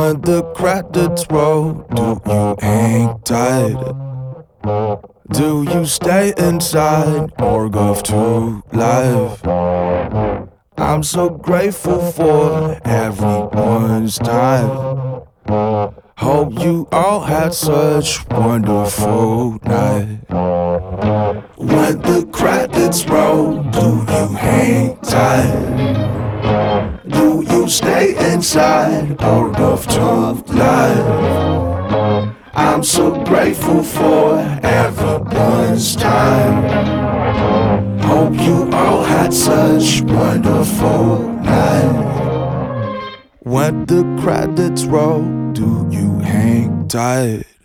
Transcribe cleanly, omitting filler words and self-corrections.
When the credits roll, do you hang tight? Do you stay inside or go to life? I'm so grateful for everyone's time. Hope you all had such wonderful night. When the credits roll, do you hang tight? Do you stay inside or go to life? I'm so grateful for everyone's time. Hope you all had such wonderful night. When the credits roll, do you hang tight?